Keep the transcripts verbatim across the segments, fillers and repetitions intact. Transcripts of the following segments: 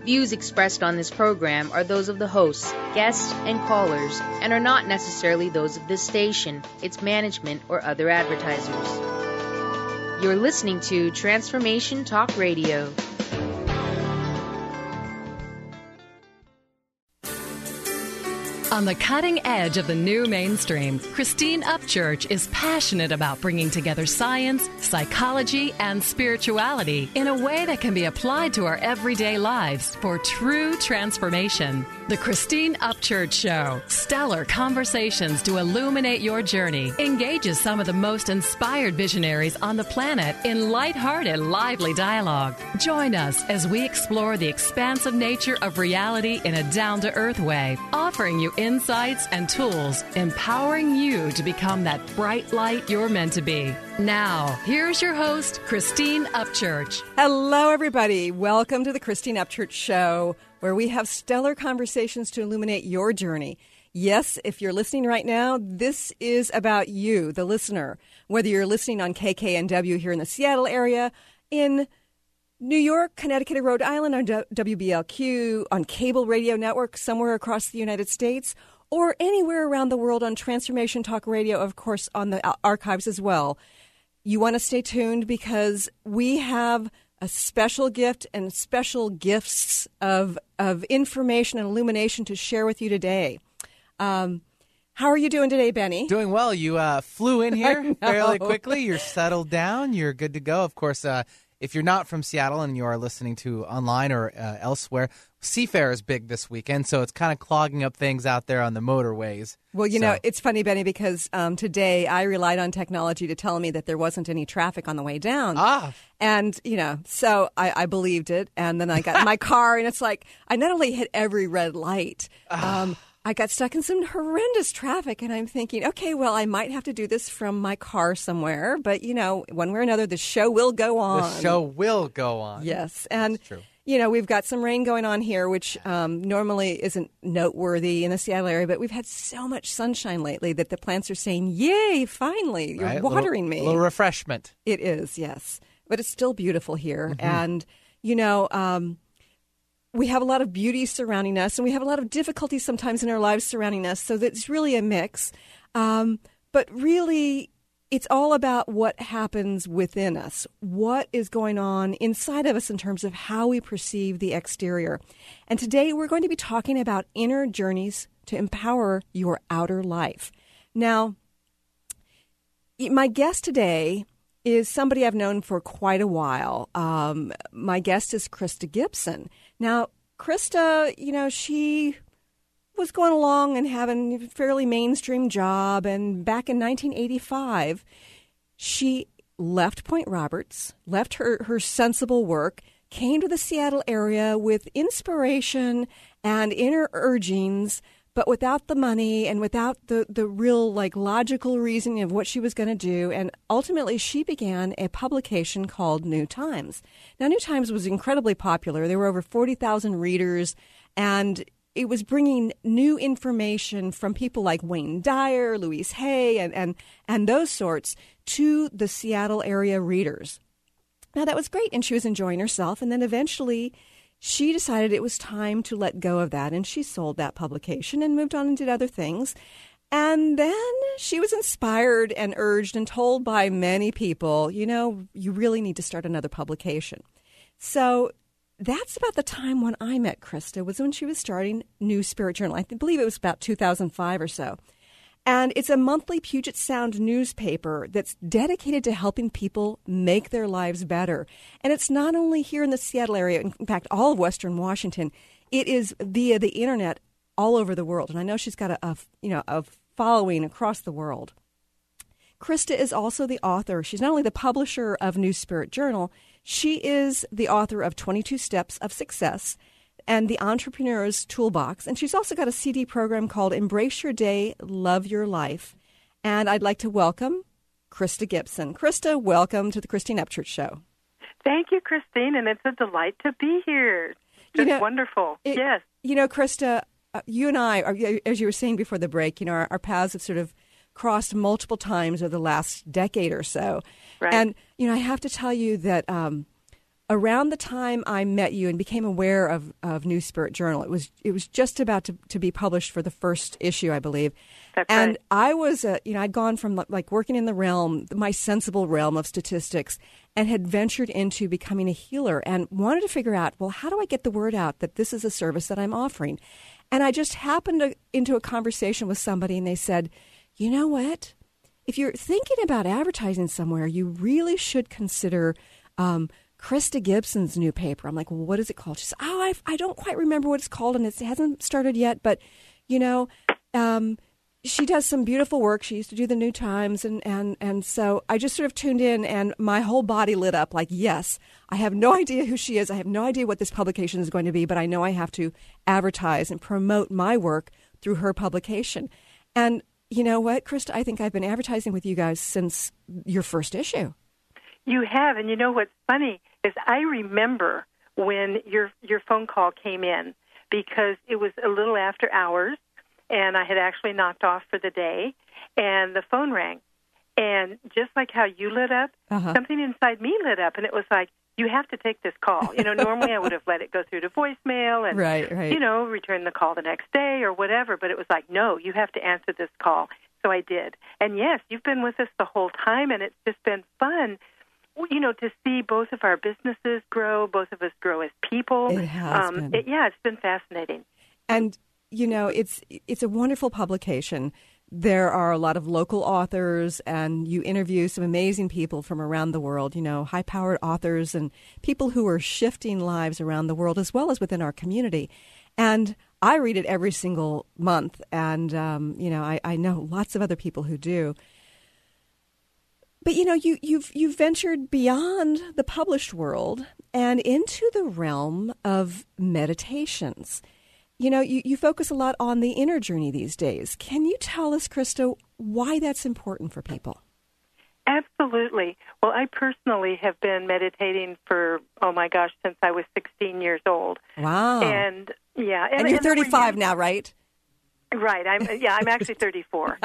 Views expressed on this program are those of the hosts, guests, and callers, and are not necessarily those of this station, its management, or other advertisers. You're listening to Transformation Talk Radio. On the cutting edge of the new mainstream, Christine Upchurch is passionate about bringing together science, psychology, and spirituality in a way that can be applied to our everyday lives for true transformation. The Christine Upchurch Show, stellar conversations to illuminate your journey, engages some of the most inspired visionaries on the planet in lighthearted, lively dialogue. Join us as we explore the expansive nature of reality in a down-to-earth way, offering you insights and tools, empowering you to become that bright light you're meant to be. Now, here's your host, Christine Upchurch. Hello, everybody. Welcome to the Christine Upchurch Show, where we have stellar conversations to illuminate your journey. Yes, if you're listening right now, this is about you, the listener. Whether you're listening on K K N W here in the Seattle area, in New York, Connecticut, or Rhode Island on W B L Q, on cable radio network somewhere across the United States, or anywhere around the world on Transformation Talk Radio, of course, on the archives as well. You want to stay tuned because we have a special gift and special gifts of of information and illumination to share with you today. Um, how are you doing today, Benny? Doing well. You uh, flew in here fairly quickly. You're settled down. You're good to go. Of course, uh, if you're not from Seattle and you are listening to online or uh, elsewhere, Seafair is big this weekend, so it's kind of clogging up things out there on the motorways. Well, you so. know, it's funny, Benny, because um, today I relied on technology to tell me that there wasn't any traffic on the way down. Ah. And, you know, so I, I believed it. And then I got in my car, and it's like I not only hit every red light, um, I got stuck in some horrendous traffic. And I'm thinking, okay, well, I might have to do this from my car somewhere. But, you know, one way or another, the show will go on. The show will go on. Yes. And That's true. You know, we've got some rain going on here, which um, normally isn't noteworthy in the Seattle area, but we've had so much sunshine lately that the plants are saying, yay, finally, you're right? watering little, me. A little refreshment. It is, yes. But it's still beautiful here. Mm-hmm. And, you know, um, we have a lot of beauty surrounding us, and we have a lot of difficulties sometimes in our lives surrounding us, so it's really a mix. Um, but really, it's all about what happens within us, what is going on inside of us in terms of how we perceive the exterior. And today we're going to be talking about inner journeys to empower your outer life. Now, my guest today is somebody I've known for quite a while. Um, my guest is Krista Gibson. Now, Krista, you know, she was going along and having a fairly mainstream job. And back in nineteen eighty-five, she left Point Roberts, left her, her sensible work, came to the Seattle area with inspiration and inner urgings, but without the money and without the, the real like logical reasoning of what she was going to do. And ultimately, she began a publication called New Times. Now, New Times was incredibly popular. There were over forty thousand readers, and it was bringing new information from people like Wayne Dyer, Louise Hay, and, and, and those sorts to the Seattle area readers. Now, that was great, and she was enjoying herself. And then eventually, she decided it was time to let go of that, and she sold that publication and moved on and did other things. And then she was inspired and urged and told by many people, you know, you really need to start another publication. So that's about the time when I met Krista, was when she was starting New Spirit Journal. I believe it was about two thousand five or so. And it's a monthly Puget Sound newspaper that's dedicated to helping people make their lives better. And it's not only here in the Seattle area, in fact, all of Western Washington. It is via the internet all over the world. And I know she's got a, a you know, a following across the world. Krista is also the author. She's not only the publisher of New Spirit Journal, she is the author of twenty-two Steps of Success and the Entrepreneur's Toolbox. And she's also got a C D program called Embrace Your Day, Love Your Life. And I'd like to welcome Krista Gibson. Krista, welcome to the Christine Upchurch Show. Thank you, Christine, and it's a delight to be here. Just you know, wonderful. It, yes. You know, Krista, uh, you and I, are, as you were saying before the break, you know, our, our paths have sort of crossed multiple times over the last decade or so. Right. And, you know, I have to tell you that um, around the time I met you and became aware of, of New Spirit Journal, it was it was just about to, to be published for the first issue, I believe. That's and right. I was, uh, you know, I'd gone from like working in the realm, my sensible realm of statistics, and had ventured into becoming a healer and wanted to figure out, well, how do I get the word out that this is a service that I'm offering? And I just happened to, into a conversation with somebody, and they said, you know what? If you're thinking about advertising somewhere, you really should consider um, Krista Gibson's new paper. I'm like, well, what is it called? She said, oh, I, I don't quite remember what it's called, and it hasn't started yet. But, you know, um, she does some beautiful work. She used to do the New Times. And, and, and so I just sort of tuned in, and my whole body lit up like, yes, I have no idea who she is. I have no idea what this publication is going to be, but I know I have to advertise and promote my work through her publication. And you know what, Krista? I think I've been advertising with you guys since your first issue. You have, and you know what's funny is I remember when your your phone call came in because it was a little after hours, and I had actually knocked off for the day, and the phone rang. And just like how you lit up, uh-huh. something inside me lit up, and it was like, you have to take this call. You know, normally I would have let it go through to voicemail and, right, right. you know, return the call the next day or whatever. But it was like, no, you have to answer this call. So I did. And, yes, you've been with us the whole time, and it's just been fun, you know, to see both of our businesses grow, both of us grow as people. It has um, been. It, yeah, it's been fascinating. And, you know, it's it's a wonderful publication. There are a lot of local authors, and you interview some amazing people from around the world, you know, high-powered authors and people who are shifting lives around the world as well as within our community. And I read it every single month, and, um, you know, I, I know lots of other people who do. But, you know, you, you've, you've ventured beyond the published world and into the realm of meditations. You know, you, you focus a lot on the inner journey these days. Can you tell us, Krista, why that's important for people? Absolutely. Well, I personally have been meditating for, oh my gosh, since I was sixteen years old. Wow. And, yeah. And, and you're thirty-five now, right? Right. I'm yeah, I'm actually thirty-four.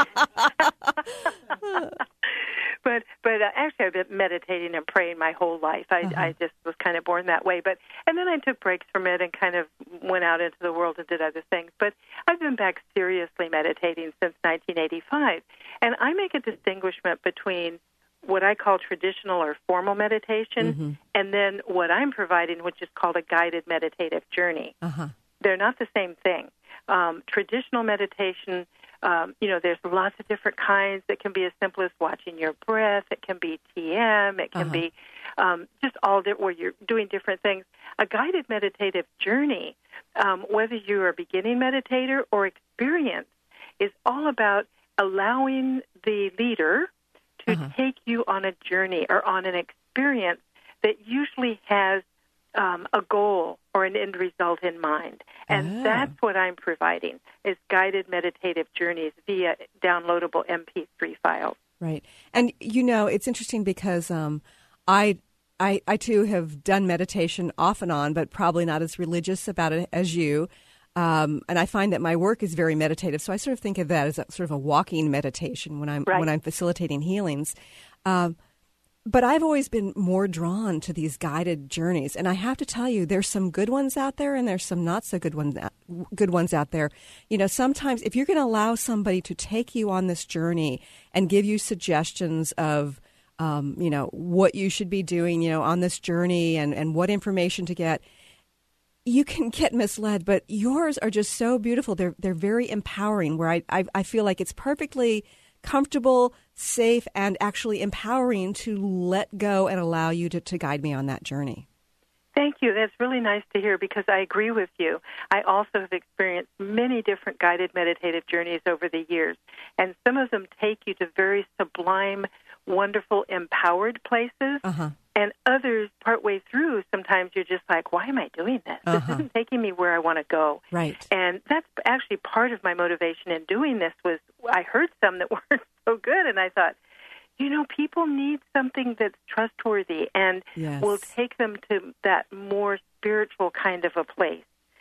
But but uh, actually, I've been meditating and praying my whole life. I, uh-huh. I just was kind of born that way. But and then I took breaks from it and kind of went out into the world and did other things. But I've been back seriously meditating since nineteen eighty-five. And I make a distinguishment between what I call traditional or formal meditation mm-hmm. and then what I'm providing, which is called a guided meditative journey. Uh-huh. They're not the same thing. Um, traditional meditation, um, you know, there's lots of different kinds. It can be as simple as watching your breath. It can be T M. It can uh-huh. be um, just all di- where you're doing different things. A guided meditative journey, um, whether you're a beginning meditator or experienced, is all about allowing the leader to uh-huh. take you on a journey or on an experience that usually has Um, a goal or an end result in mind. And oh. that's what I'm providing, is guided meditative journeys via downloadable M P three files. Right. And, you know, it's interesting because um, I, I, I, too, have done meditation off and on, but probably not as religious about it as you. Um, and I find that my work is very meditative. So I sort of think of that as a, sort of a walking meditation when I'm, right. when I'm facilitating healings. Um But I've always been more drawn to these guided journeys, and I have to tell you, there's some good ones out there, and there's some not so good ones. Good ones out there. You know, sometimes if you're going to allow somebody to take you on this journey and give you suggestions of, um, you know, what you should be doing, you know, on this journey, and, and what information to get, you can get misled. But yours are just so beautiful. They're they're very empowering. Where I I, I feel like it's perfectly comfortable, safe, and actually empowering to let go and allow you to, to guide me on that journey. Thank you. That's really nice to hear because I agree with you. I also have experienced many different guided meditative journeys over the years, and some of them take you to very sublime, wonderful, empowered places, uh-huh. and others partway through, sometimes you're just like, why am I doing this? Uh-huh. This isn't taking me where I want to go. Right. And that's actually part of my motivation in doing this was I heard some that weren't so good, and I thought, you know, people need something that's trustworthy and yes. will take them to that more spiritual kind of a place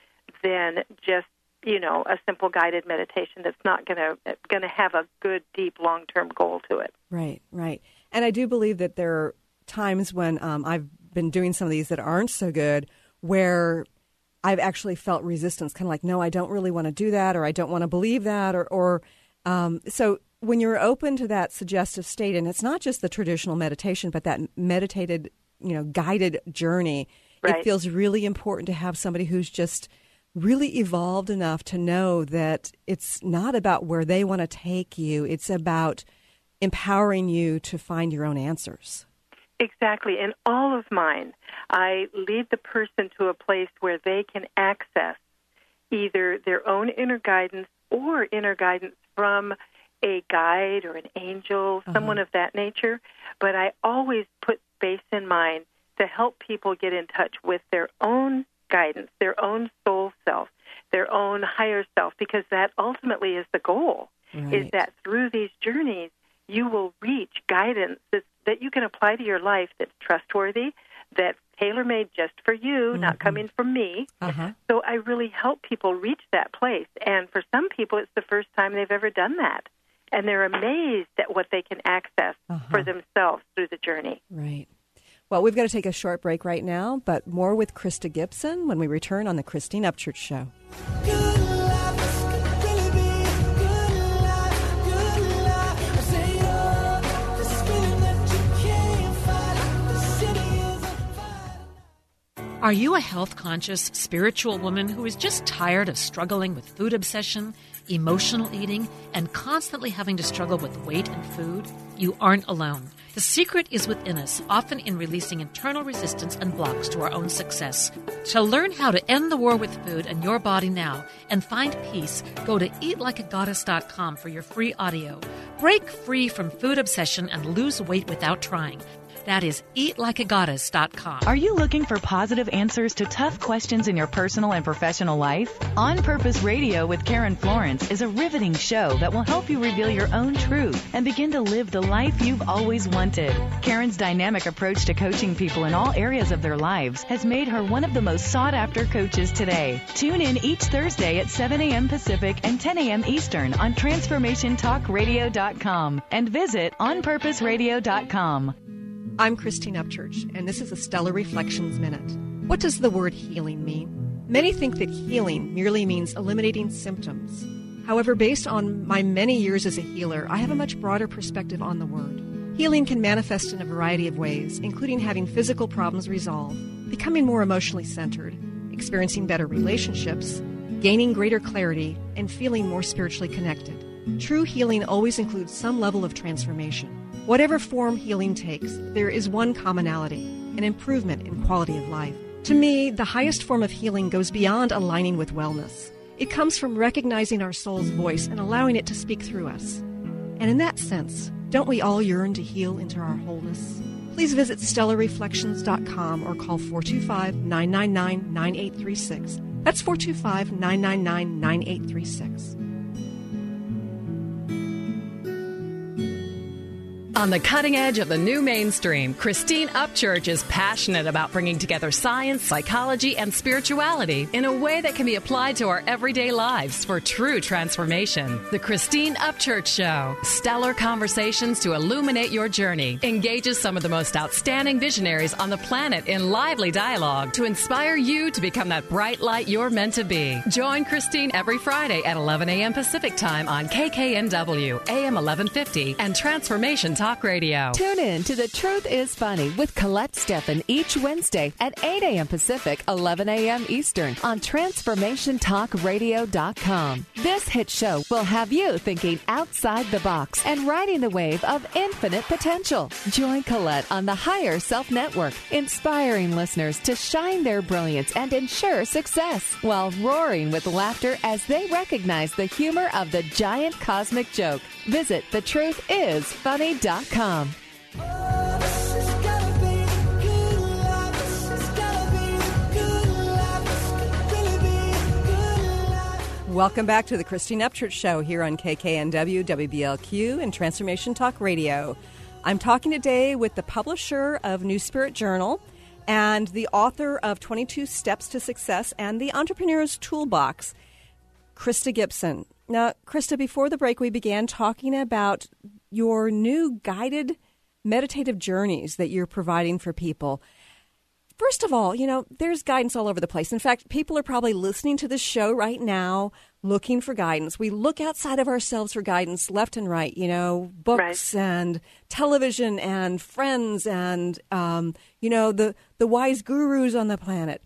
than just, you know, a simple guided meditation that's not going to going to have a good, deep, long-term goal to it. Right, right. And I do believe that there are times when um, I've been doing some of these that aren't so good, where I've actually felt resistance, kind of like, no, I don't really want to do that, or I don't want to believe that, or, or um, so when you're open to that suggestive state, and it's not just the traditional meditation, but that meditated, you know, guided journey, right. It feels really important to have somebody who's just really evolved enough to know that it's not about where they want to take you. It's about empowering you to find your own answers. Exactly. In all of mine, I lead the person to a place where they can access either their own inner guidance or inner guidance from a guide or an angel, uh-huh. someone of that nature. But I always put space in mind to help people get in touch with their own guidance, their own soul self, their own higher self, because that ultimately is the goal, right. is that through these journeys, you will reach guidance that, that you can apply to your life that's trustworthy, that's tailor-made just for you, mm-hmm. not coming from me. Uh-huh. So I really help people reach that place. And for some people, it's the first time they've ever done that. And they're amazed at what they can access uh-huh. for themselves through the journey. Right. Well, we've got to take a short break right now, but more with Krista Gibson when we return on the Christine Upchurch Show. Are you a health-conscious, spiritual woman who is just tired of struggling with food obsession, emotional eating, and constantly having to struggle with weight and food? You aren't alone. The secret is within us, often in releasing internal resistance and blocks to our own success. To learn how to end the war with food and your body now and find peace, go to eat like a goddess dot com for your free audio. Break free from food obsession and lose weight without trying. That is eat like a goddess dot com. Are you looking for positive answers to tough questions in your personal and professional life? On Purpose Radio with Karen Florence is a riveting show that will help you reveal your own truth and begin to live the life you've always wanted. Karen's dynamic approach to coaching people in all areas of their lives has made her one of the most sought-after coaches today. Tune in each Thursday at seven a.m. Pacific and ten a.m. Eastern on transformation talk radio dot com and visit on purpose radio dot com. I'm Christine Upchurch, and this is a Stellar Reflections Minute. What does the word healing mean? Many think that healing merely means eliminating symptoms. However, based on my many years as a healer, I have a much broader perspective on the word. Healing can manifest in a variety of ways, including having physical problems resolved, becoming more emotionally centered, experiencing better relationships, gaining greater clarity, and feeling more spiritually connected. True healing always includes some level of transformation. Whatever form healing takes, there is one commonality, an improvement in quality of life. To me, the highest form of healing goes beyond aligning with wellness. It comes from recognizing our soul's voice and allowing it to speak through us. And in that sense, don't we all yearn to heal into our wholeness? Please visit stellar reflections dot com or call four two five, nine nine nine, nine eight three six. That's four two five, nine nine nine, nine eight three six. On the cutting edge of the new mainstream, Christine Upchurch is passionate about bringing together science, psychology, and spirituality in a way that can be applied to our everyday lives for true transformation. The Christine Upchurch Show, stellar conversations to illuminate your journey, engages some of the most outstanding visionaries on the planet in lively dialogue to inspire you to become that bright light you're meant to be. Join Christine every Friday at eleven a.m. Pacific Time on K K N W, A M eleven fifty, and Transformation Talk Radio. Tune in to The Truth is Funny with Colette Steffen each Wednesday at eight a.m. Pacific, eleven a.m. Eastern on transformation talk radio dot com. This hit show will have you thinking outside the box and riding the wave of infinite potential. Join Colette on the Higher Self Network, inspiring listeners to shine their brilliance and ensure success while roaring with laughter as they recognize the humor of the giant cosmic joke. Visit the truth is funny dot com. Welcome back to the Christine Upchurch Show here on K K N W, W B L Q, and Transformation Talk Radio. I'm talking today with the publisher of New Spirit Journal and the author of twenty-two Steps to Success and the Entrepreneur's Toolbox, Krista Gibson. Now, Krista, before the break, we began talking about your new guided meditative journeys that you're providing for people. First of all, you know, there's guidance all over the place. In fact, people are probably listening to this show right now looking for guidance. We look outside of ourselves for guidance left and right, you know, books right. and television and friends and, um, you know, the, the wise gurus on the planet.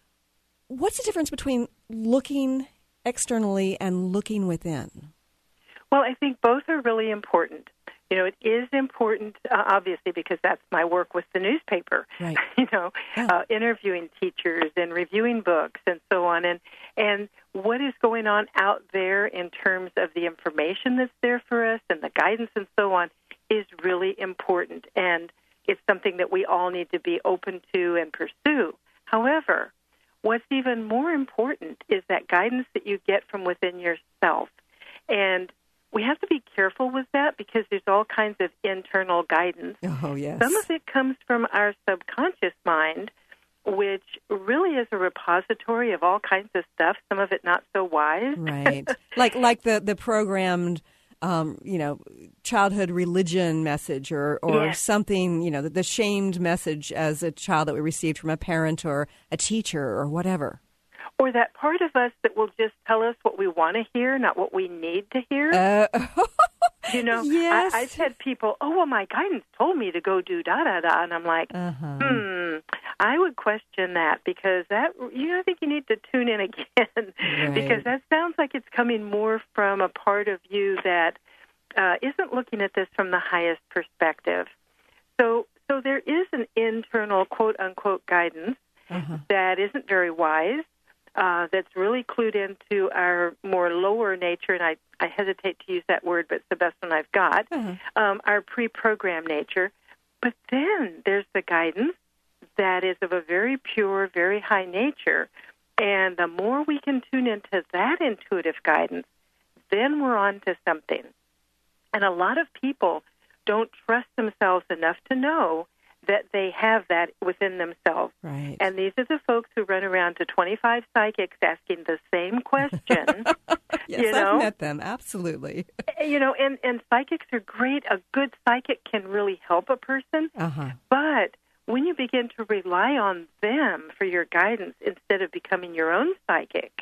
What's the difference between looking externally and looking within? Well, I think both are really important. You know, it is important, uh, obviously, because that's my work with the newspaper, right. you know, yeah. uh, interviewing teachers and reviewing books and so on. And, and what is going on out there in terms of the information that's there for us and the guidance and so on is really important. And it's something that we all need to be open to and pursue. However, what's even more important is that guidance that you get from within yourself. And we have to be careful with that because there's all kinds of internal guidance. Oh, yes. Some of it comes from our subconscious mind, which really is a repository of all kinds of stuff, some of it not so wise. Right. like like the, the programmed, um, you know, childhood religion message or, or yes. something, you know, the, the shamed message as a child that we received from a parent or a teacher or whatever. Or that part of us that will just tell us what we want to hear, not what we need to hear. Uh, you know, yes. I, I've had people, oh, well, my guidance told me to go do da-da-da. And I'm like, uh-huh. hmm, I would question that because that, you know, I think you need to tune in again right. because that sounds like it's coming more from a part of you that uh, isn't looking at this from the highest perspective. So, so there is an internal quote-unquote guidance uh-huh. that isn't very wise. Uh, that's really clued into our more lower nature, and I, I hesitate to use that word, but it's the best one I've got, uh-huh. um, our pre-programmed nature. But then there's the guidance that is of a very pure, very high nature, and the more we can tune into that intuitive guidance, then we're on to something. And a lot of people don't trust themselves enough to know that they have that within themselves. Right. And these are the folks who run around to twenty-five psychics asking the same question. yes, you know? I've met them, absolutely. You know, and, and psychics are great. A good psychic can really help a person. Uh-huh. But when you begin to rely on them for your guidance instead of becoming your own psychic,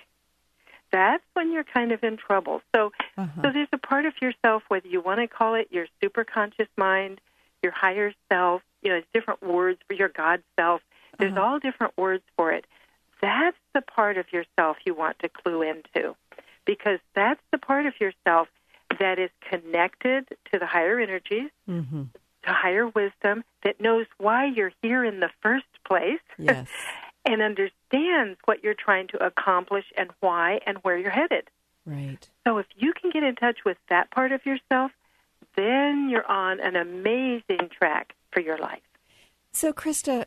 that's when you're kind of in trouble. So, uh-huh. so there's a part of yourself, whether you want to call it your superconscious mind, your higher self, you know, there's different words for your God self. There's uh-huh. all different words for it. That's the part of yourself you want to clue into, because that's the part of yourself that is connected to the higher energies, mm-hmm. to higher wisdom, that knows why you're here in the first place, yes. and understands what you're trying to accomplish and why and where you're headed. Right. So if you can get in touch with that part of yourself, then you're on an amazing track for your life. So, Krista,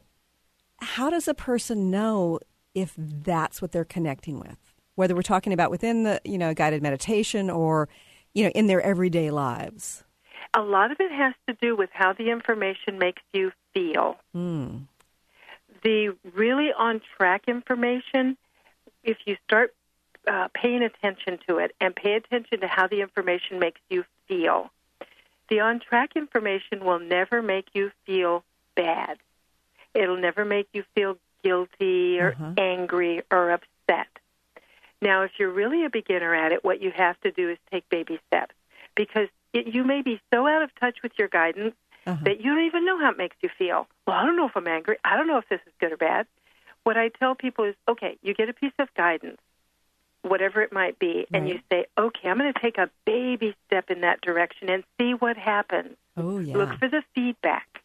how does a person know if that's what they're connecting with? Whether we're talking about within the, you know, guided meditation or, you know, in their everyday lives. A lot of it has to do with how the information makes you feel. Mm. The really on-track information, if you start uh, paying attention to it and pay attention to how the information makes you feel, the on-track information will never make you feel bad. It'll never make you feel guilty or uh-huh. angry or upset. Now, if you're really a beginner at it, what you have to do is take baby steps, because it, you may be so out of touch with your guidance uh-huh. that you don't even know how it makes you feel. Well, I don't know if I'm angry. I don't know if this is good or bad. What I tell people is, okay, you get a piece of guidance, whatever it might be, and right. you say, okay, I'm going to take a baby step in that direction and see what happens. Oh, yeah. Look for the feedback.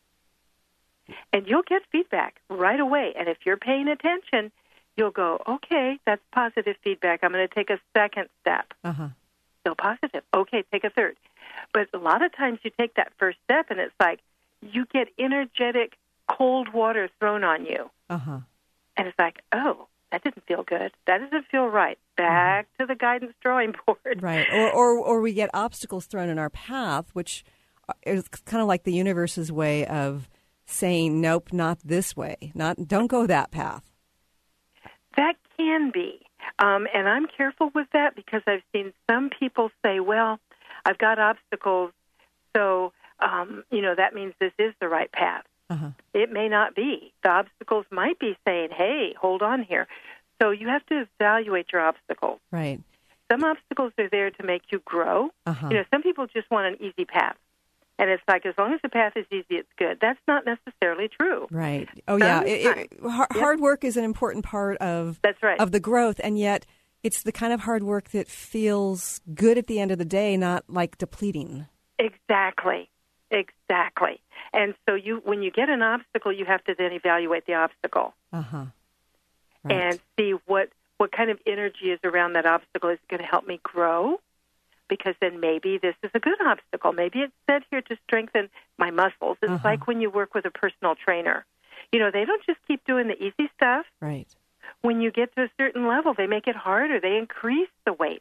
And you'll get feedback right away. And if you're paying attention, you'll go, okay, that's positive feedback. I'm going to take a second step. Uh-huh. Still positive. Okay, take a third. But a lot of times you take that first step, and it's like you get energetic cold water thrown on you. Uh-huh. And it's like, oh, that didn't feel good. That doesn't feel right. Back mm-hmm. to the guidance drawing board. Right. Or, or or we get obstacles thrown in our path, which is kind of like the universe's way of saying, nope, not this way. Not don't go that path. That can be. Um, and I'm careful with that because I've seen some people say, well, I've got obstacles, so, um, you know, that means this is the right path. Uh-huh. It may not be. The obstacles might be saying, hey, hold on here. So you have to evaluate your obstacles. Right. Some obstacles are there to make you grow. Uh-huh. You know, some people just want an easy path. And it's like, as long as the path is easy, it's good. That's not necessarily true. Right. Oh, yeah. It, it, hard, yep. hard work is an important part of That's right. of the growth, and yet it's the kind of hard work that feels good at the end of the day, not like depleting. Exactly. Exactly. And so you, when you get an obstacle, you have to then evaluate the obstacle. Uh-huh. Right. And see what, what kind of energy is around that obstacle. Is it going to help me grow? Because then maybe this is a good obstacle. Maybe it's set here to strengthen my muscles. It's uh-huh. like when you work with a personal trainer. You know, they don't just keep doing the easy stuff. Right. When you get to a certain level, they make it harder. They increase the weight.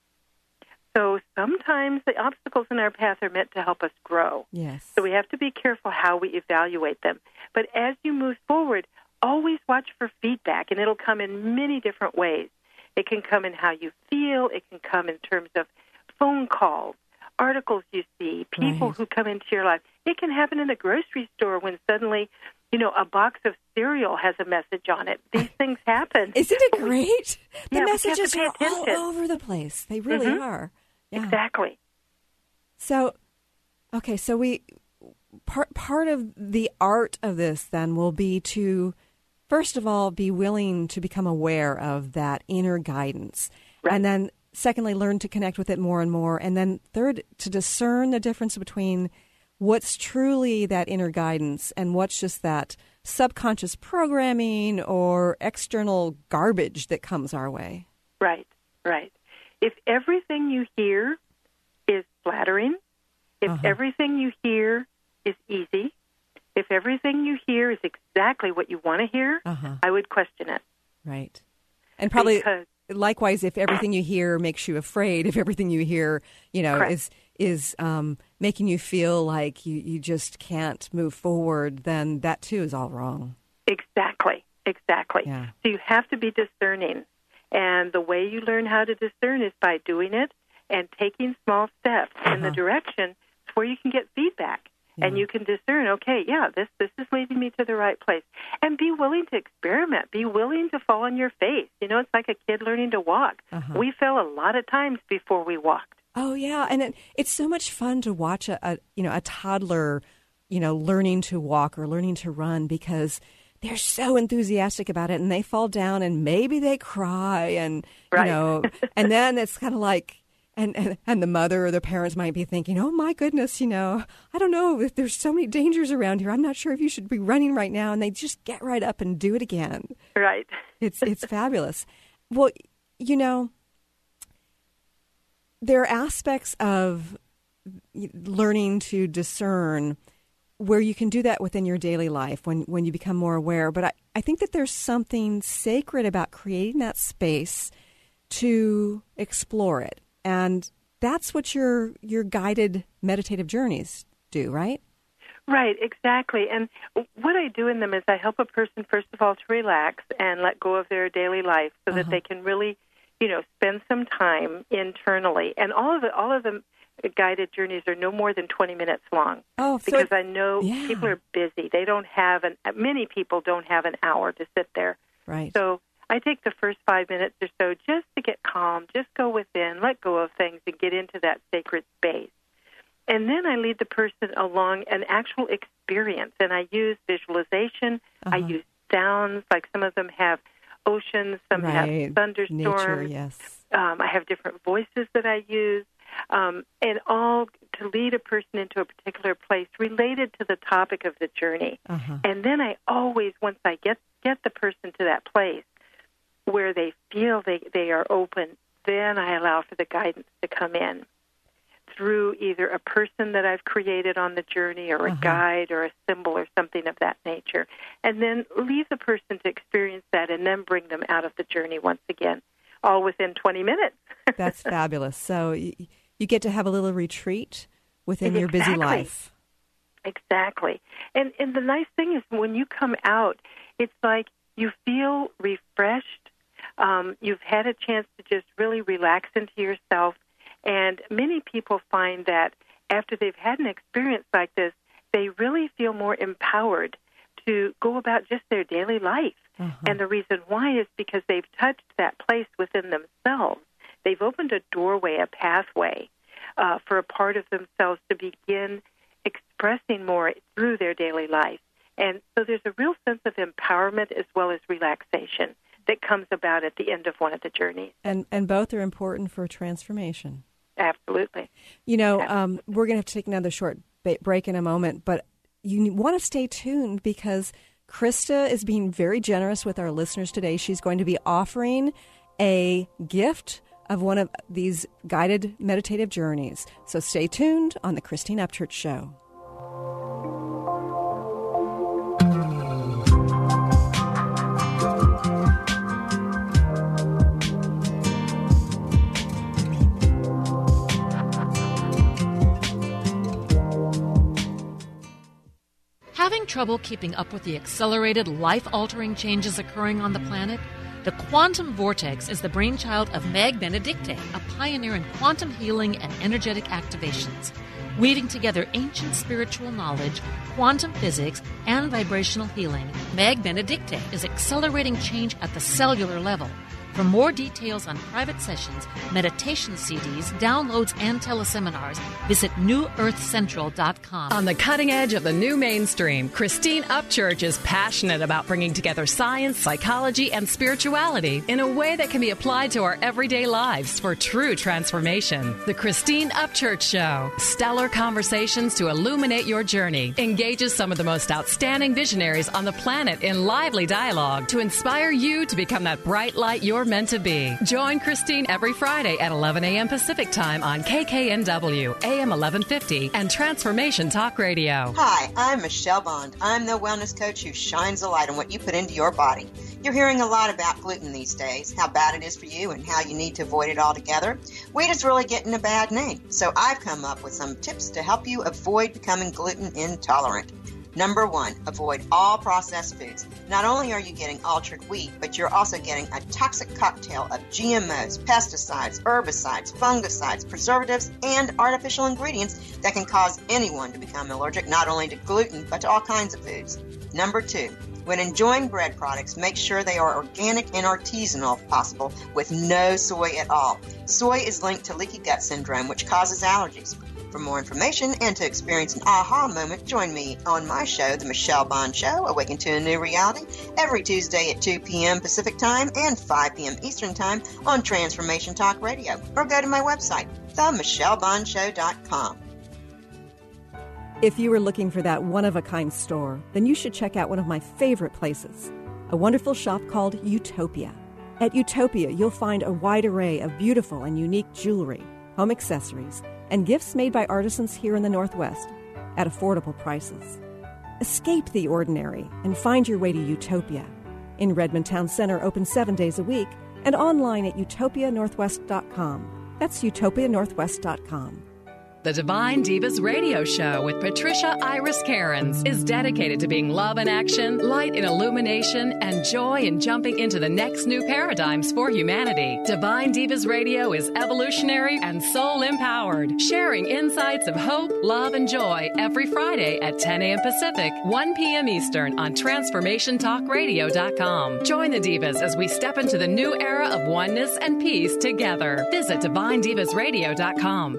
So sometimes the obstacles in our path are meant to help us grow. Yes. So we have to be careful how we evaluate them. But as you move forward, always watch for feedback, and it'll come in many different ways. It can come in how you feel. It can come in terms of phone calls, articles you see, people right. who come into your life. It can happen in the grocery store when suddenly, you know, a box of cereal has a message on it. These things happen. Isn't it great? The yeah, messages are all attention. over the place. They really mm-hmm. are. Yeah. Exactly. So, okay, so we part part of the art of this then will be to, first of all, be willing to become aware of that inner guidance, right. and then secondly, learn to connect with it more and more, and then third, to discern the difference between what's truly that inner guidance and what's just that subconscious programming or external garbage that comes our way. Right, right. If everything you hear is flattering, if uh-huh. everything you hear is easy, if everything you hear is exactly what you want to hear, uh-huh. I would question it. Right. And probably because, likewise, if everything you hear makes you afraid, if everything you hear, you know, correct. is is um, making you feel like you, you just can't move forward, then that too is all wrong. Exactly, exactly. Yeah. So you have to be discerning. And the way you learn how to discern is by doing it and taking small steps uh-huh. in the direction where you can get feedback. Yeah. And you can discern, okay, yeah, this, this is leading me to the right place. And be willing to experiment. Be willing to fall on your face. You know, it's like a kid learning to walk. Uh-huh. We fell a lot of times before we walked. Oh, yeah. And it, it's so much fun to watch a, a, you know, a toddler, you know, learning to walk or learning to run because they're so enthusiastic about it, and they fall down and maybe they cry and, right. you know, and then it's kind of like, And, and and the mother or the parents might be thinking, oh, my goodness, you know, I don't know if there's so many dangers around here. I'm not sure if you should be running right now. And they just get right up and do it again. Right. It's it's fabulous. Well, you know, there are aspects of learning to discern where you can do that within your daily life when, when you become more aware. But I, I think that there's something sacred about creating that space to explore it. And that's what your your guided meditative journeys do, right? Right, exactly. And what I do in them is I help a person, first of all, to relax and let go of their daily life so uh-huh. that they can really, you know, spend some time internally. And all of the, all of the guided journeys are no more than twenty minutes long. Oh, so because it, I know yeah. people are busy. They don't have an many people don't have an hour to sit there. Right. So I take the first five minutes or so just to get calm, just go within, let go of things, and get into that sacred space. And then I lead the person along an actual experience, and I use visualization. Uh-huh. I use sounds, like some of them have oceans, some right. have thunderstorms. Nature, yes. Um, I have different voices that I use, um, and all to lead a person into a particular place related to the topic of the journey. Uh-huh. And then I always, once I get, get the person to that place, where they feel they, they are open, then I allow for the guidance to come in through either a person that I've created on the journey or a uh-huh. guide or a symbol or something of that nature, and then leave the person to experience that and then bring them out of the journey once again, all within twenty minutes. That's fabulous. So you, you get to have a little retreat within exactly. your busy life. Exactly. And, and the nice thing is when you come out, it's like you feel refreshed. Um, you've had a chance to just really relax into yourself. And many people find that after they've had an experience like this, they really feel more empowered to go about just their daily life. Uh-huh. And the reason why is because they've touched that place within themselves. They've opened a doorway, a pathway uh, for a part of themselves to begin expressing more through their daily life. And so there's a real sense of empowerment as well as relaxation that comes about at the end of one of the journeys. And and both are important for transformation. Absolutely. You know, Absolutely. Um, we're going to have to take another short ba- break in a moment, but you want to stay tuned because Krista is being very generous with our listeners today. She's going to be offering a gift of one of these guided meditative journeys. So stay tuned on the Christine Upchurch Show. Having trouble keeping up with the accelerated, life-altering changes occurring on the planet? The quantum vortex is the brainchild of Meg Benedicte, a pioneer in quantum healing and energetic activations. Weaving together ancient spiritual knowledge, quantum physics, and vibrational healing, Meg Benedicte is accelerating change at the cellular level. For more details on private sessions, meditation C Ds, downloads, and teleseminars, visit new earth central dot com. On the cutting edge of the new mainstream, Christine Upchurch is passionate about bringing together science, psychology, and spirituality in a way that can be applied to our everyday lives for true transformation. The Christine Upchurch Show, stellar conversations to illuminate your journey, engages some of the most outstanding visionaries on the planet in lively dialogue to inspire you to become that bright light you're meant to be. Join Christine every Friday at eleven a.m. Pacific Time on K K N W, A M eleven fifty, and Transformation Talk Radio. Hi, I'm Michelle Bond. I'm the wellness coach who shines a light on what you put into your body. You're hearing a lot about gluten these days, how bad it is for you and how you need to avoid it altogether. Wheat is really getting a bad name, so I've come up with some tips to help you avoid becoming gluten intolerant. Number one, avoid all processed foods. Not only are you getting altered wheat, but you're also getting a toxic cocktail of G M Os, pesticides, herbicides, fungicides, preservatives, and artificial ingredients that can cause anyone to become allergic not only to gluten, but to all kinds of foods. Number two, when enjoying bread products, make sure they are organic and artisanal if possible, with no soy at all. Soy is linked to leaky gut syndrome, which causes allergies. For more information and to experience an aha moment, join me on my show, The Michelle Bond Show, Awaken to a New Reality, every Tuesday at two p.m. Pacific Time and five p.m. Eastern Time on Transformation Talk Radio. Or go to my website, the michelle bond show dot com. If you were looking for that one-of-a-kind store, then you should check out one of my favorite places, a wonderful shop called Utopia. At Utopia, you'll find a wide array of beautiful and unique jewelry, home accessories, and gifts made by artisans here in the Northwest at affordable prices. Escape the ordinary and find your way to Utopia. In Redmond Town Center, open seven days a week, and online at utopia northwest dot com. That's utopia northwest dot com. The Divine Divas Radio Show with Patricia Iris Cairns is dedicated to being love in action, light in illumination, and joy in jumping into the next new paradigms for humanity. Divine Divas Radio is evolutionary and soul-empowered, sharing insights of hope, love, and joy every Friday at ten a.m. Pacific, one p.m. Eastern on transformation talk radio dot com. Join the Divas as we step into the new era of oneness and peace together. Visit divine divas radio dot com.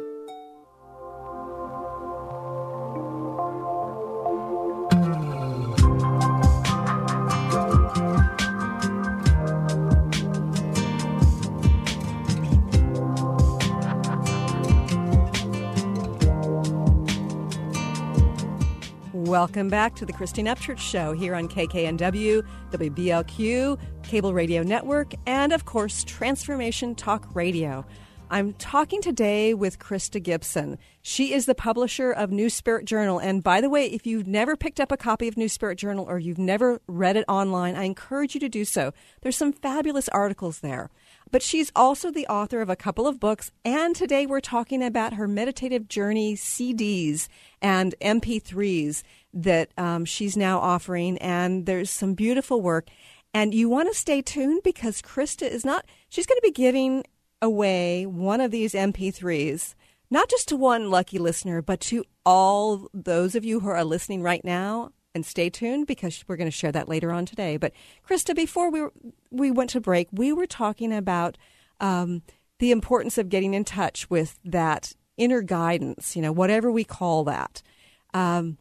Welcome back to the Christine Upchurch Show here on K K N W, W B L Q, Cable Radio Network, and, of course, Transformation Talk Radio. I'm talking today with Krista Gibson. She is the publisher of New Spirit Journal. And by the way, if you've never picked up a copy of New Spirit Journal or you've never read it online, I encourage you to do so. There's some fabulous articles there. But she's also the author of a couple of books, and today we're talking about her meditative journey C Ds and M P threes that um, she's now offering, and there's some beautiful work. And you want to stay tuned because Krista is not, she's going to be giving away one of these M P threes not just to one lucky listener, but to all those of you who are listening right now. And stay tuned because we're going to share that later on today. But Krista, before we were, we went to break, we were talking about um, the importance of getting in touch with that inner guidance, you know, whatever we call that. Um,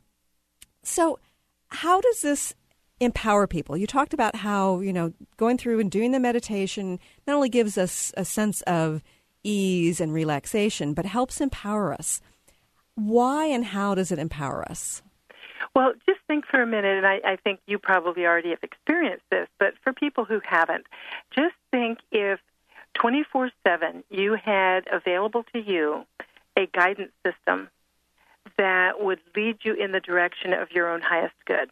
so how does this empower people? You talked about how, you know, going through and doing the meditation not only gives us a sense of ease and relaxation, but helps empower us. Why and how does it empower us? Well, just think for a minute, and I, I think you probably already have experienced this, but for people who haven't, just think if twenty-four seven you had available to you a guidance system that would lead you in the direction of your own highest good.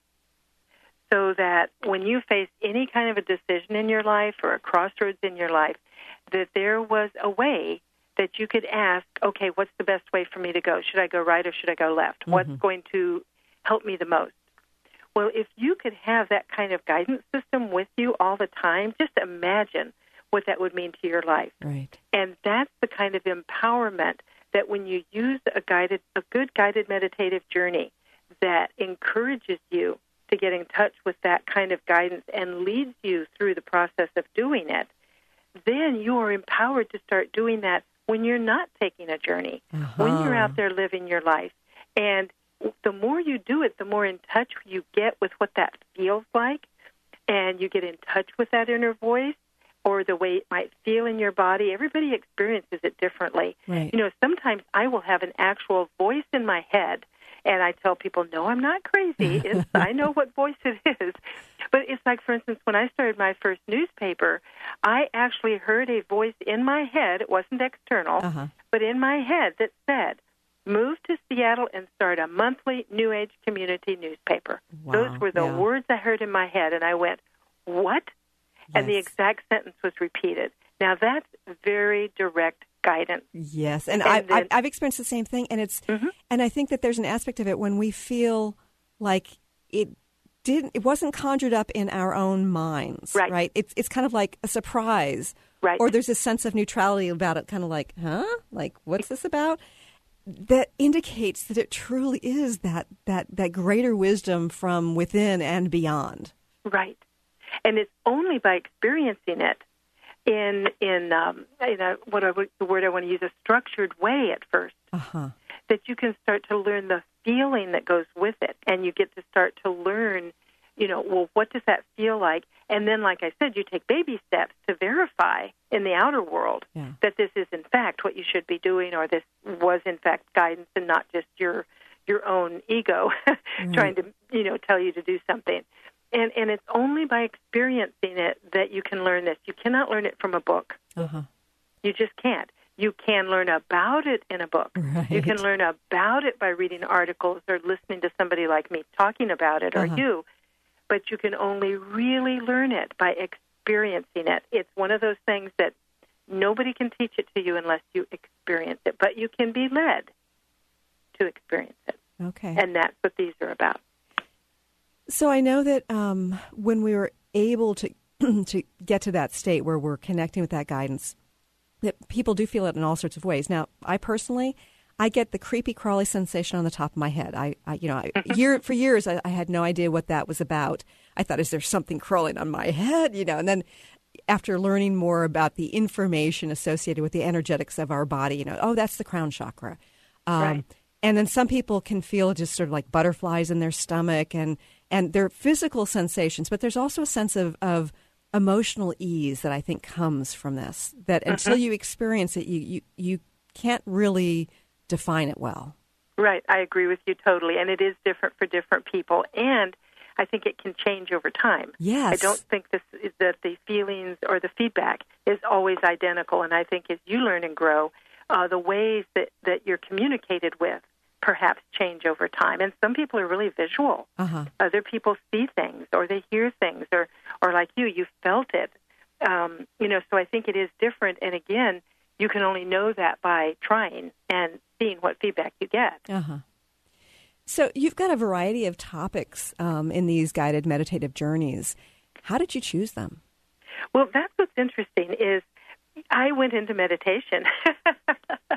So that when you face any kind of a decision in your life or a crossroads in your life, that there was a way that you could ask, okay, what's the best way for me to go? Should I go right or should I go left? Mm-hmm. What's going to help me the most? Well, if you could have that kind of guidance system with you all the time, just imagine what that would mean to your life. Right. And that's the kind of empowerment that when you use a guided, a good guided meditative journey that encourages you to get in touch with that kind of guidance and leads you through the process of doing it, then you are empowered to start doing that when you're not taking a journey, uh-huh. when you're out there living your life. And the more you do it, the more in touch you get with what that feels like, and you get in touch with that inner voice or the way it might feel in your body. Everybody experiences it differently. Right. You know, sometimes I will have an actual voice in my head, and I tell people, no, I'm not crazy. It's, I know what voice it is. But it's like, for instance, when I started my first newspaper, I actually heard a voice in my head. It wasn't external, uh-huh. but in my head that said, move to Seattle and start a monthly New Age community newspaper. Wow. Those were the yeah. words I heard in my head, and I went, what? Yes. And the exact sentence was repeated. Now, that's very direct guidance. Yes, and, and I, then, I've experienced the same thing, and it's mm-hmm. and I think that there's an aspect of it when we feel like it didn't, it wasn't conjured up in our own minds, right? right? It's it's kind of like a surprise, right? Or there's a sense of neutrality about it, kind of like, huh, like what's this about? That indicates that it truly is that that that greater wisdom from within and beyond, right? And it's only by experiencing it in in um, you know what I, the word I want to use, a structured way at first, uh-huh. that you can start to learn the feeling that goes with it, and you get to start to learn, you know, well, what does that feel like? And then, like I said, you take baby steps to verify in the outer world yeah. that this is in fact what you should be doing, or this was in fact guidance and not just your your own ego right. trying to, you know, tell you to do something. And and it's only by experiencing it that you can learn this. You cannot learn it from a book. Uh-huh. You just can't. You can learn about it in a book. Right. You can learn about it by reading articles or listening to somebody like me talking about it, or uh-huh. you. But you can only really learn it by experiencing it. It's one of those things that nobody can teach it to you unless you experience it. But you can be led to experience it. Okay. And that's what these are about. So I know that um, when we were able to to get to that state where we're connecting with that guidance, that people do feel it in all sorts of ways. Now, I personally, I get the creepy crawly sensation on the top of my head. I, I you know, I, year for years I, I had no idea what that was about. I thought, is there something crawling on my head? You know, and then after learning more about the information associated with the energetics of our body, you know, oh, that's the crown chakra. Um, right. And then some people can feel just sort of like butterflies in their stomach and, and their physical sensations, but there's also a sense of, of emotional ease that I think comes from this, that uh-huh. until you experience it, you, you, you can't really define it well. Right. I agree with you totally. And it is different for different people. And I think it can change over time. Yes. I don't think this is that the feelings or the feedback is always identical. And I think as you learn and grow, uh, the ways that, that you're communicated with perhaps change over time. And some people are really visual. Uh-huh. Other people see things or they hear things, or, or like you, you felt it. Um, you know, so I think it is different. And again, you can only know that by trying and seeing what feedback you get. Uh-huh. So you've got a variety of topics um, in these guided meditative journeys. How did you choose them? Well, that's what's interesting is I went into meditation.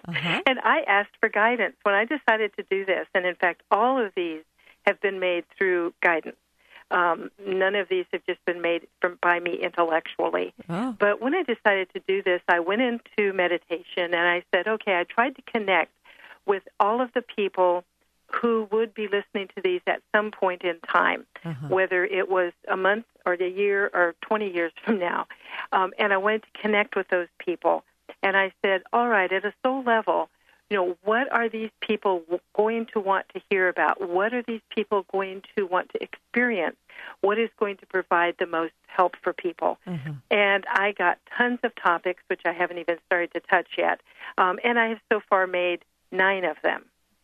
Uh-huh. And I asked for guidance when I decided to do this. And in fact, all of these have been made through guidance. Um, none of these have just been made from, by me intellectually. Oh. But when I decided to do this, I went into meditation and I said, okay, I tried to connect with all of the people who would be listening to these at some point in time, uh-huh. whether it was a month or a year or twenty years from now. Um, and I wanted to connect with those people. And I said, all right, at a soul level, you know, what are these people going to want to hear about? What are these people going to want to experience? What is going to provide the most help for people? Mm-hmm. And I got tons of topics, which I haven't even started to touch yet. Um, and I have so far made nine of them.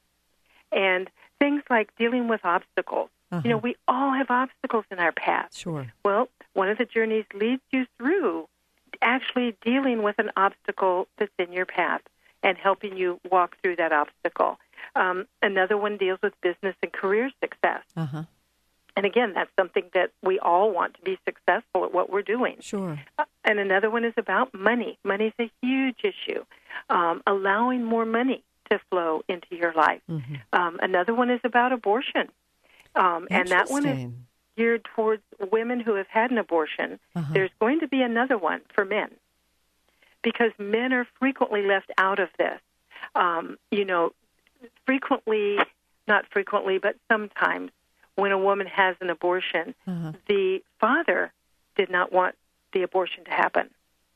And things like dealing with obstacles. Uh-huh. You know, we all have obstacles in our path. Sure. Well, one of the journeys leads you through actually dealing with an obstacle that's in your path and helping you walk through that obstacle. Um, another one deals with business and career success. Uh-huh. And again, that's something that we all want to be successful at what we're doing. Sure. Uh, and another one is about money. Money's a huge issue. Um, allowing more money to flow into your life. Mm-hmm. Um, another one is about abortion. Um, and that one is geared towards women who have had an abortion. Uh-huh. There's going to be another one for men, because men are frequently left out of this. Um, you know, frequently, not frequently, but sometimes when a woman has an abortion, uh-huh. the father did not want the abortion to happen.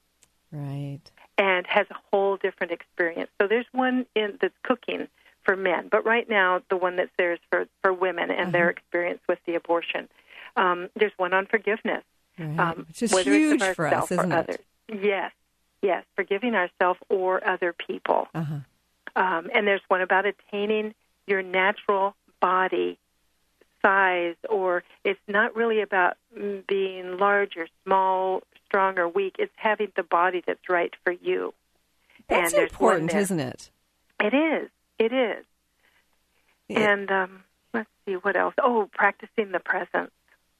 Right. And has a whole different experience. So there's one in that's cooking for men, but right now the one that's there is for, for women and uh-huh. their experience with the abortion. Um, there's one on forgiveness. Right. Um, Which is huge it's for us, isn't or it? Others. Yes, yes, forgiving ourselves or other people. Uh-huh. Um, and there's one about attaining your natural body size, or it's not really about being large or small, strong or weak. It's having the body that's right for you. That's and important, isn't it? It is. It is. Yeah. And um, let's see, what else? Oh, practicing the presence.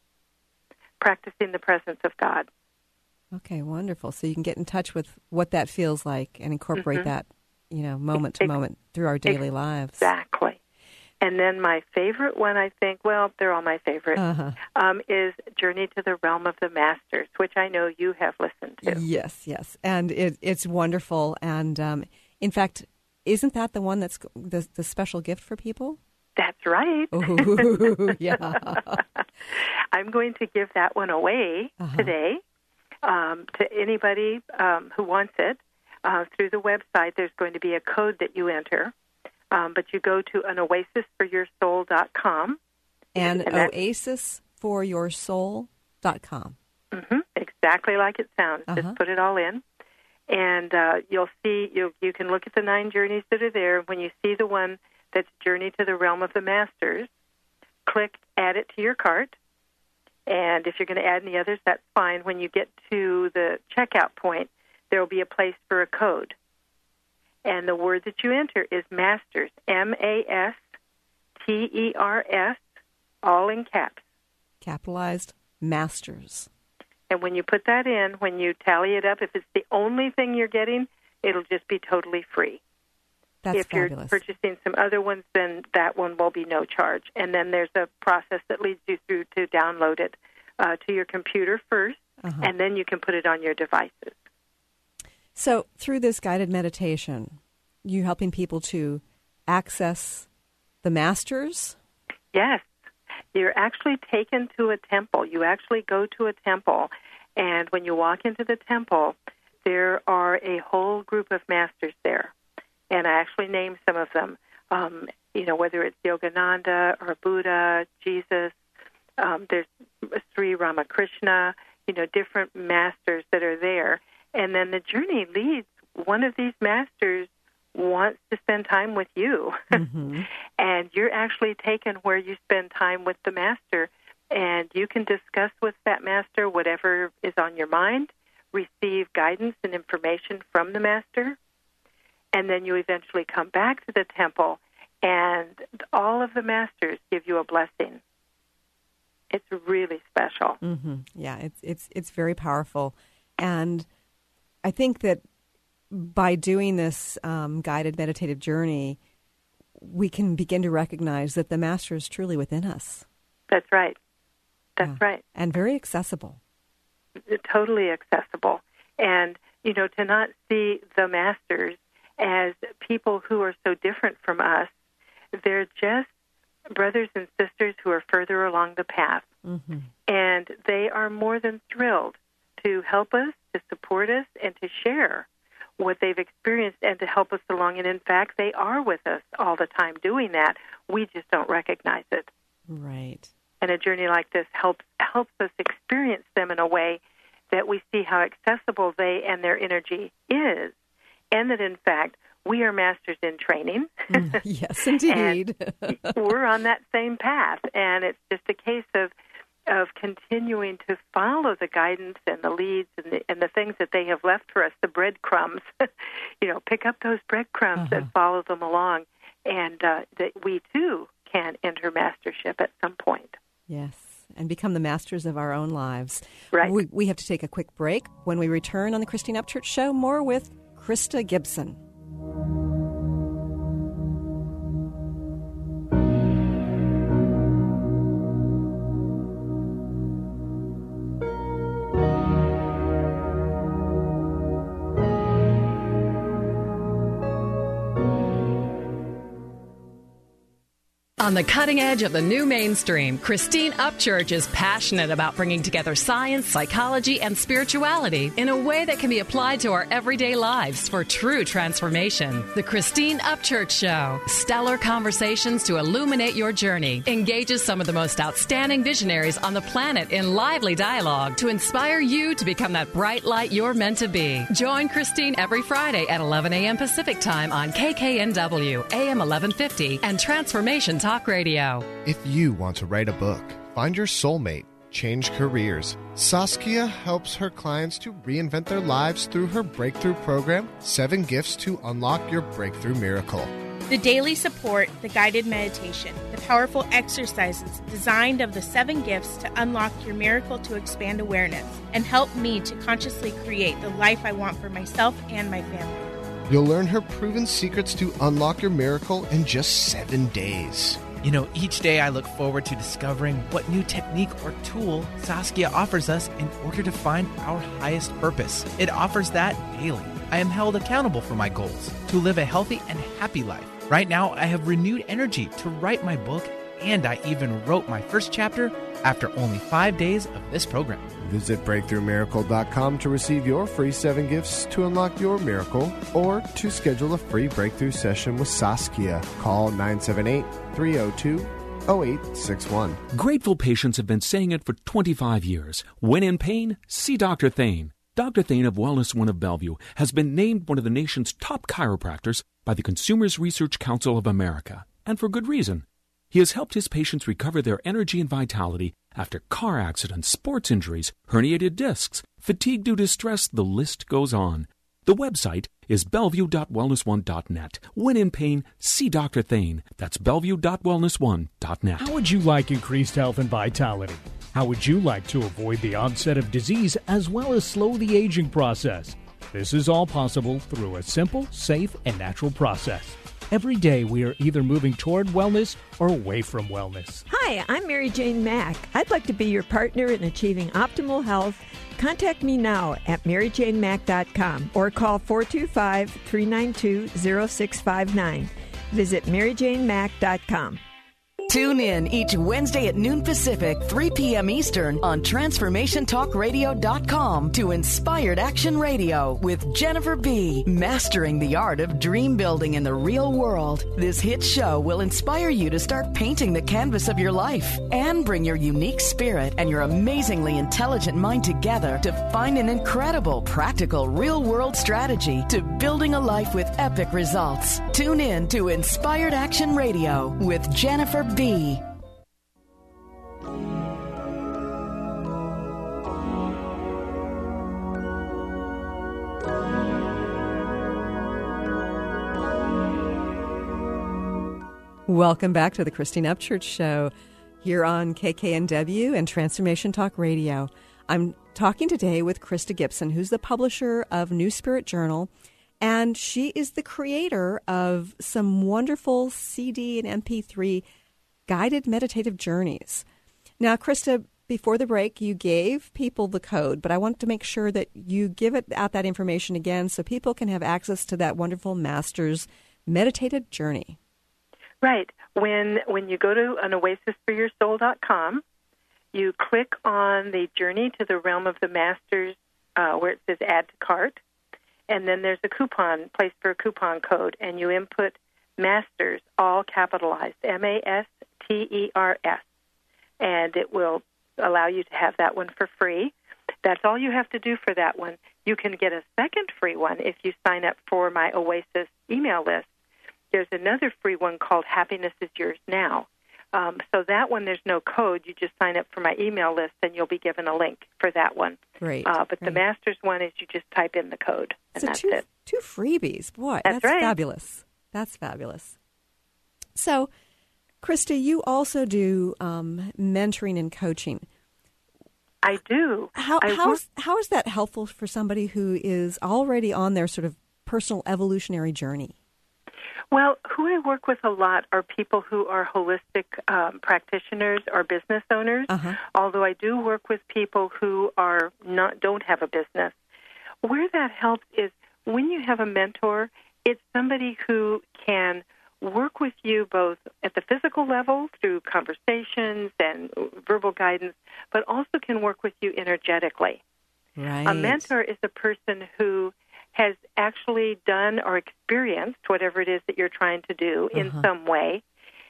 Practicing the presence of God. Okay, wonderful. So you can get in touch with what that feels like and incorporate mm-hmm. that, you know, moment to Ex- moment through our daily Ex- lives. Exactly. And then my favorite one, I think, well, they're all my favorite, uh-huh. um, is Journey to the Realm of the Masters, which I know you have listened to. Yes, yes. And it, it's wonderful. And um, in fact, isn't that the one that's the, the special gift for people? That's right. Ooh, yeah. I'm going to give that one away uh-huh. today um, to anybody um, who wants it. Uh, through the website, there's going to be a code that you enter. Um, but you go to an oasis for your soul dot com. And, and oasis for your soul dot com. Mm-hmm, exactly like it sounds. Uh-huh. Just put it all in. And uh, you'll see, you, you can look at the nine journeys that are there. When you see the one that's Journey to the Realm of the Masters, click Add It to Your Cart. And if you're going to add any others, that's fine. When you get to the checkout point, there will be a place for a code. And the word that you enter is Masters, M A S T E R S, all in caps. Capitalized Masters. And when you put that in, when you tally it up, if it's the only thing you're getting, it'll just be totally free. That's if fabulous. You're purchasing some other ones, then that one will be no charge. And then there's a process that leads you through to download it uh, to your computer first, uh-huh. and then you can put it on your devices. So through this guided meditation, you helping people to access the masters? Yes. You're actually taken to a temple. You actually go to a temple, and when you walk into the temple, there are a whole group of masters there. And I actually named some of them, um, you know, whether it's Yogananda or Buddha, Jesus, um, there's Sri Ramakrishna, you know, different masters that are there. And then the journey leads, one of these masters wants to spend time with you. Mm-hmm. And you're actually taken where you spend time with the master, and you can discuss with that master whatever is on your mind, receive guidance and information from the master, and then you eventually come back to the temple, and all of the masters give you a blessing. It's really special. Mm-hmm. Yeah, it's it's it's very powerful. And I think that by doing this um, guided meditative journey, we can begin to recognize that the Master is truly within us. That's right. That's yeah. right. And very accessible. Totally accessible. And, you know, to not see the Masters as people who are so different from us, they're just brothers and sisters who are further along the path. Mm-hmm. And they are more than thrilled to help us, to support us, and to share what they've experienced and to help us along. And in fact, they are with us all the time doing that. We just don't recognize it. Right. And a journey like this helps helps us experience them in a way that we see how accessible they and their energy is, and that, in fact, we are masters in training. Mm, yes, indeed. We're on that same path, and it's just a case of of continuing to follow the guidance and the leads and the, and the things that they have left for us, the breadcrumbs. You know, pick up those breadcrumbs uh-huh. and follow them along, and uh, that we, too, can enter mastership at some point. Yes, and become the masters of our own lives. Right. We, we have to take a quick break. When we return on the Christine Upchurch Show, more with Krista Gibson. On the cutting edge of the new mainstream, Christine Upchurch is passionate about bringing together science, psychology, and spirituality in a way that can be applied to our everyday lives for true transformation. The Christine Upchurch Show, stellar conversations to illuminate your journey, engages some of the most outstanding visionaries on the planet in lively dialogue to inspire you to become that bright light you're meant to be. Join Christine every Friday at eleven a.m. Pacific Time on K K N W, A M eleven fifty, and Transformation Talk Radio. If you want to write a book, find your soulmate, change careers, Saskia helps her clients to reinvent their lives through her breakthrough program, Seven Gifts to Unlock Your Breakthrough Miracle. The daily support, the guided meditation, the powerful exercises designed of the seven gifts to unlock your miracle to expand awareness and help me to consciously create the life I want for myself and my family. You'll learn her proven secrets to unlock your miracle in just seven days. You know, each day I look forward to discovering what new technique or tool Saskia offers us in order to find our highest purpose. It offers that daily. I am held accountable for my goals to live a healthy and happy life. Right now, I have renewed energy to write my book, and I even wrote my first chapter after only five days of this program. Visit breakthrough miracle dot com to receive your free seven gifts to unlock your miracle or to schedule a free breakthrough session with Saskia. Call nine seven eight, three zero two, zero eight six one. Grateful patients have been saying it for twenty-five years. When in pain, see Doctor Thane. Doctor Thane of Wellness One of Bellevue has been named one of the nation's top chiropractors by the Consumers Research Council of America, and for good reason. He has helped his patients recover their energy and vitality after car accidents, sports injuries, herniated discs, fatigue due to stress, the list goes on. The website is bellevue dot wellness one dot net. When in pain, see Doctor Thane. That's bellevue dot wellness one dot net. How would you like increased health and vitality? How would you like to avoid the onset of disease as well as slow the aging process? This is all possible through a simple, safe, and natural process. Every day we are either moving toward wellness or away from wellness. Hi, I'm Mary Jane Mack. I'd like to be your partner in achieving optimal health. Contact me now at mary jane mack dot com or call four two five, three nine two, zero six five nine. Visit mary jane mack dot com. Tune in each Wednesday at noon Pacific, three p.m. Eastern on transformation talk radio dot com to Inspired Action Radio with Jennifer B. Mastering the art of dream building in the real world. This hit show will inspire you to start painting the canvas of your life and bring your unique spirit and your amazingly intelligent mind together to find an incredible, practical, real-world strategy to building a life with epic results. Tune in to Inspired Action Radio with Jennifer B. B. Welcome back to the Christine Upchurch Show here on K K N W and Transformation Talk Radio. I'm talking today with Krista Gibson, who's the publisher of New Spirit Journal And she is the creator of some wonderful C D and M P three guided meditative journeys. Now, Krista, before the break, you gave people the code, but I want to make sure that you give it out that information again so people can have access to that wonderful master's meditative journey. Right. When when you go to an oasis for your soul dot com, you click on the Journey to the Realm of the Masters uh, where it says Add to Cart, and then there's a coupon, place for a coupon code, and you input Masters, all capitalized, M A S T E R S, and it will allow you to have that one for free. That's all you have to do for that one. You can get a second free one if you sign up for my Oasis email list. There's another free one called Happiness is Yours Now. Um, so that one, there's no code. You just sign up for my email list, and you'll be given a link for that one. Great. Uh, but great. the Masters one is you just type in the code, and so that's two, it. Two freebies. Boy, that's, that's right. fabulous. That's fabulous. So, Krista, you also do um, mentoring and coaching. I do. How, I how, work- is, how is that helpful for somebody who is already on their sort of personal evolutionary journey? Well, who I work with a lot are people who are holistic um, practitioners or business owners, uh-huh. although I do work with people who are not don't have a business. Where that helps is when you have a mentor, it's somebody who can work with you both at the physical level through conversations and verbal guidance, but also can work with you energetically. Right. A mentor is a person who has actually done or experienced whatever it is that you're trying to do in Uh-huh. some way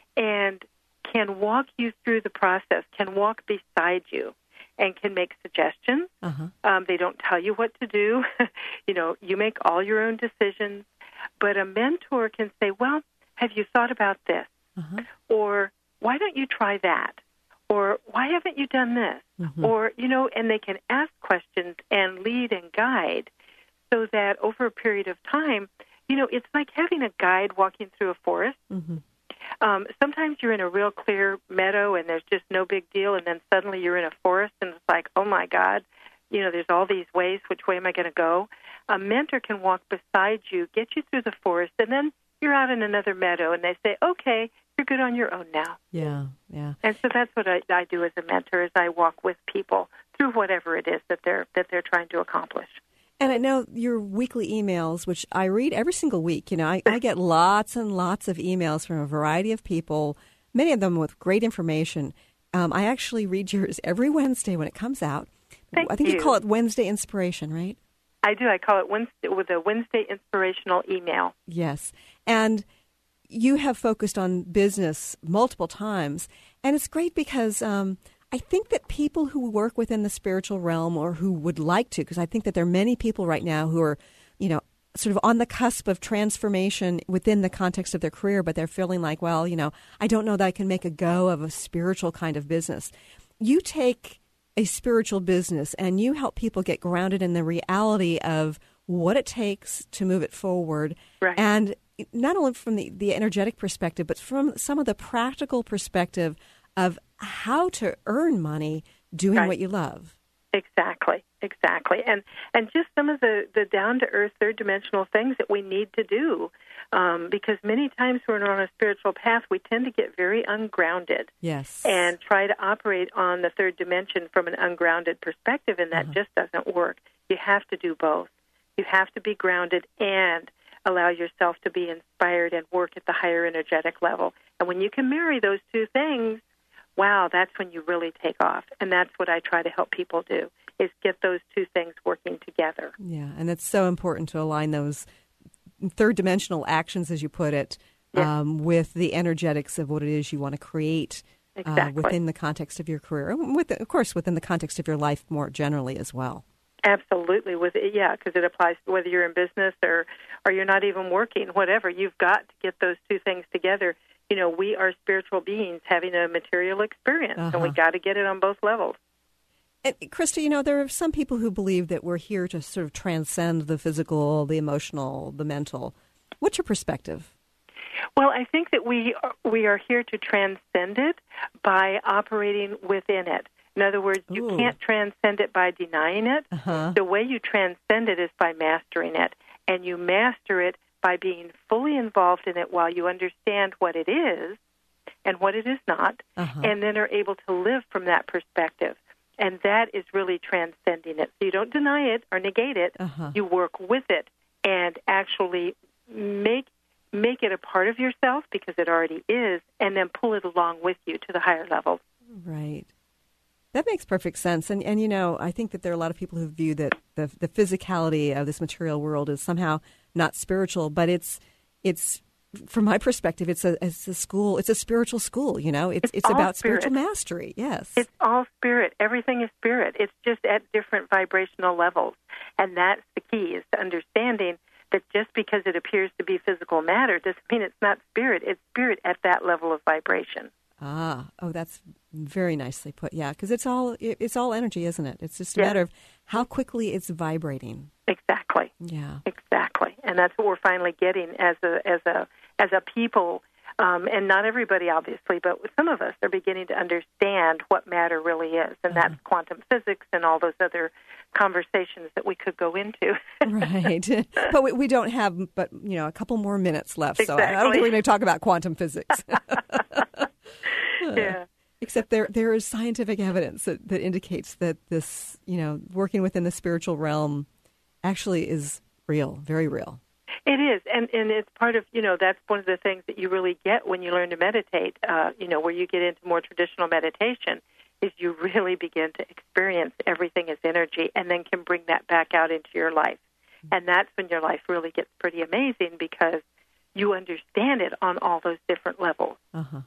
and can walk you through the process, can walk beside you, and can make suggestions. Uh-huh. Um, they don't tell you what to do. You know, you make all your own decisions. But a mentor can say, well, have you thought about this? Uh-huh. Or why don't you try that? Or why haven't you done this? Mm-hmm. Or, you know, and they can ask questions and lead and guide so that over a period of time, you know, it's like having a guide walking through a forest. Mm-hmm. Um, sometimes you're in a real clear meadow and there's just no big deal, and then suddenly you're in a forest and it's like, oh, my God, you know, there's all these ways. Which way am I going to go? A mentor can walk beside you, get you through the forest, and then you're out in another meadow, and they say, okay, you're good on your own now. Yeah, yeah. And so that's what I, I do as a mentor, is I walk with people through whatever it is that they're that they're trying to accomplish. And I know your weekly emails, which I read every single week. You know, I, I get lots and lots of emails from a variety of people, many of them with great information. Um, I actually read yours every Wednesday when it comes out. Thank I think you. you call it Wednesday Inspiration, right? I do. I call it Wednesday, with a Wednesday inspirational email. Yes. And you have focused on business multiple times. And it's great because um, I think that people who work within the spiritual realm, or who would like to, because I think that there are many people right now who are, you know, sort of on the cusp of transformation within the context of their career, but they're feeling like, well, you know, I don't know that I can make a go of a spiritual kind of business. You take a spiritual business and you help people get grounded in the reality of what it takes to move it forward. Right. And not only from the, the energetic perspective, but from some of the practical perspective of how to earn money doing Right. what you love. Exactly, exactly. And and just some of the, the down-to-earth, third-dimensional things that we need to do. Um, because many times when we're on a spiritual path, we tend to get very ungrounded. Yes. And try to operate on the third dimension from an ungrounded perspective, and that Uh-huh. just doesn't work. You have to do both. You have to be grounded and allow yourself to be inspired and work at the higher energetic level. And when you can marry those two things, wow, that's when you really take off. And that's what I try to help people do, is get those two things working together. Yeah, and it's so important to align those third-dimensional actions, as you put it, Yes. um, with the energetics of what it is you want to create uh, Exactly. within the context of your career, and with, of course, within the context of your life more generally as well. Absolutely, with yeah, because it applies to whether you're in business or or you're not even working, whatever. You've got to get those two things together. You know, we are spiritual beings having a material experience, Uh-huh. and we got to get it on both levels. And, Krista, you know, there are some people who believe that we're here to sort of transcend the physical, the emotional, the mental. What's your perspective? Well, I think that we are, we are here to transcend it by operating within it. In other words, you Ooh. can't transcend it by denying it. Uh-huh. The way you transcend it is by mastering it. and you master it by being fully involved in it while you understand what it is and what it is not, uh-huh. and then are able to live from that perspective. And that is really transcending it. So you don't deny it or negate it. Uh-huh. You work with it and actually make make it a part of yourself because it already is, and then pull it along with you to the higher levels. Right. That makes perfect sense. And, and you know, I think that there are a lot of people who view that the, the physicality of this material world is somehow not spiritual, but it's, it's from my perspective, it's a, it's a school, it's a spiritual school, you know, it's, it's, it's about spirit. spiritual mastery. Yes. It's all spirit. Everything is spirit. It's just at different vibrational levels. And that's the key, is to understanding that just because it appears to be physical matter doesn't mean it's not spirit. It's spirit at that level of vibration. Ah, oh, that's very nicely put. Yeah, because it's all it's all energy, isn't it? It's just a yes. matter of how quickly it's vibrating. Exactly. Yeah. Exactly, and that's what we're finally getting as a as a as a people, um, and not everybody, obviously, but some of us are beginning to understand what matter really is, and uh-huh. that's quantum physics and all those other conversations that we could go into. Right, but we, we don't have but you know a couple more minutes left, exactly. so I don't think we're going to talk about quantum physics. Yeah. Except there there is scientific evidence that, that indicates that this, you know, working within the spiritual realm actually is real, very real. It is, and, and it's part of, you know, that's one of the things that you really get when you learn to meditate, uh, you know, where you get into more traditional meditation, is you really begin to experience everything as energy and then can bring that back out into your life. And that's when your life really gets pretty amazing because you understand it on all those different levels. Uh-huh.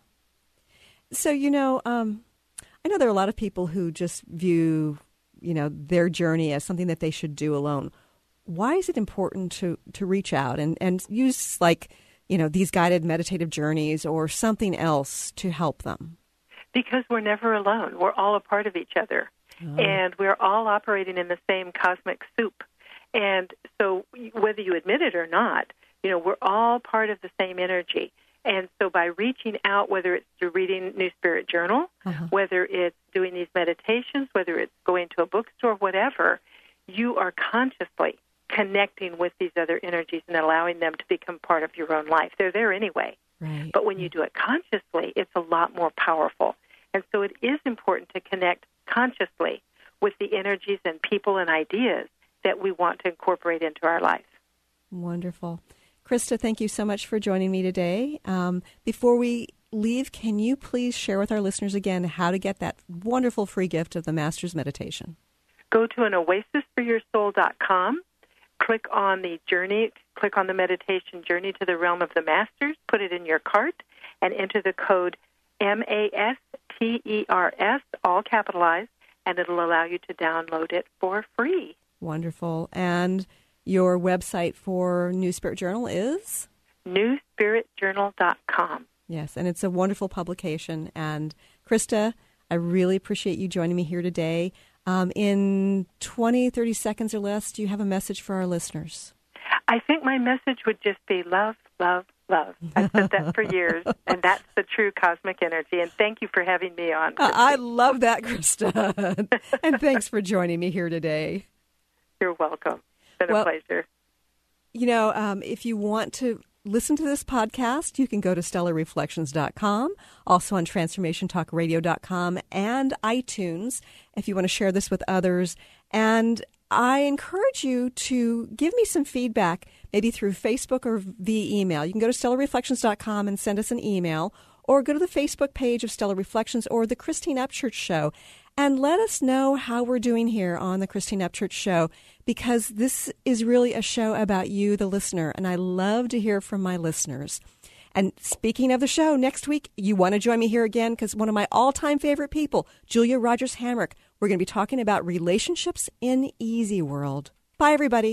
So, you know, um, I know there are a lot of people who just view, you know, their journey as something that they should do alone. Why is it important to, to reach out and, and use, like, you know, these guided meditative journeys or something else to help them? Because we're never alone. We're all a part of each other. Oh. And we're all operating in the same cosmic soup. And so whether you admit it or not, you know, we're all part of the same energy. And so by reaching out, whether it's through reading New Spirit Journal, uh-huh. whether it's doing these meditations, whether it's going to a bookstore, whatever, you are consciously connecting with these other energies and allowing them to become part of your own life. They're there anyway. Right. But when you do it consciously, it's a lot more powerful. And so it is important to connect consciously with the energies and people and ideas that we want to incorporate into our life. Wonderful. Krista, thank you so much for joining me today. Um, before we leave, can you please share with our listeners again how to get that wonderful free gift of the Master's Meditation? Go to an oasis for your soul dot com, click on the journey, click on the meditation Journey to the Realm of the Masters, put it in your cart, and enter the code M A S T E R S, all capitalized, and it'll allow you to download it for free. Wonderful. And your website for New Spirit Journal is? new spirit journal dot com. Yes, and it's a wonderful publication. And Krista, I really appreciate you joining me here today. Um, in twenty, thirty seconds or less, do you have a message for our listeners? I think my message would just be love, love, love. I've said that for years, and that's the true cosmic energy. And thank you for having me on. Uh, I love that, Krista. And thanks for joining me here today. You're welcome. It's been well, a pleasure. You know, um, if you want to listen to this podcast, you can go to stellar reflections dot com, also on transformation talk radio dot com and iTunes if you want to share this with others. And I encourage you to give me some feedback, maybe through Facebook or via email. You can go to stellar reflections dot com and send us an email, or go to the Facebook page of Stellar Reflections or the Christine Upchurch Show, and let us know how we're doing here on the Christine Upchurch Show, because this is really a show about you, the listener, and I love to hear from my listeners. And speaking of the show, next week, you want to join me here again, because one of my all-time favorite people, Julia Rogers Hamrick, we're going to be talking about relationships in Easy World. Bye, everybody.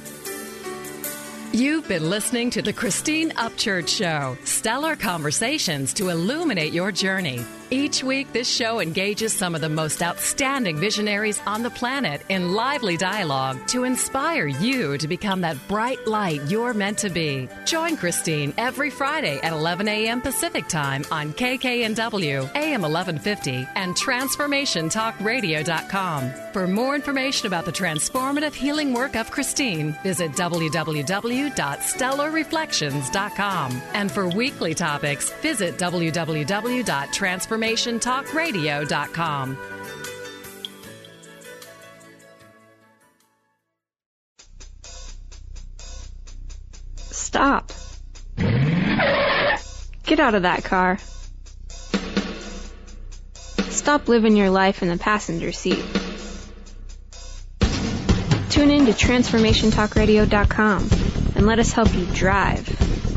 You've been listening to the Christine Upchurch Show, stellar conversations to illuminate your journey. Each week, this show engages some of the most outstanding visionaries on the planet in lively dialogue to inspire you to become that bright light you're meant to be. Join Christine every Friday at eleven a.m. Pacific Time on K K N W, A M eleven fifty, and transformation talk radio dot com. For more information about the transformative healing work of Christine, visit w w w dot stellar reflections dot com. And for weekly topics, visit w w w dot transformation talk radio dot com. Stop. Get out of that car. Stop living your life in the passenger seat. Tune in to transformation talk radio dot com and let us help you drive.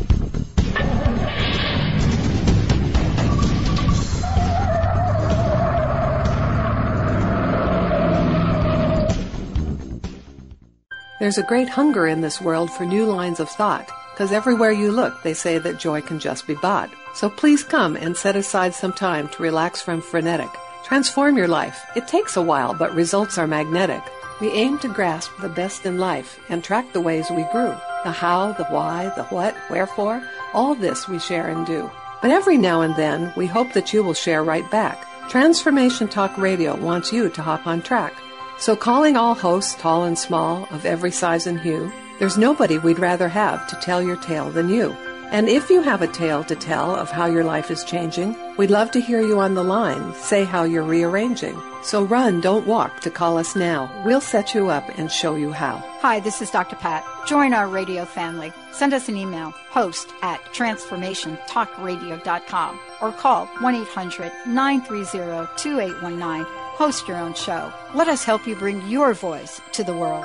There's a great hunger in this world for new lines of thought, because everywhere you look, they say that joy can just be bought. So please come and set aside some time to relax from frenetic. Transform your life. It takes a while, but results are magnetic. We aim to grasp the best in life and track the ways we grew. The how, the why, the what, wherefore, all this we share and do. But every now and then, we hope that you will share right back. Transformation Talk Radio wants you to hop on track. So calling all hosts, tall and small, of every size and hue, there's nobody we'd rather have to tell your tale than you. And if you have a tale to tell of how your life is changing, we'd love to hear you on the line say how you're rearranging. So run, don't walk to call us now. We'll set you up and show you how. Hi, this is Doctor Pat. Join our radio family. Send us an email, host at transformation talk radio dot com, or call one eight hundred nine three zero two eight one nine. Host your own show. Let us help you bring your voice to the world.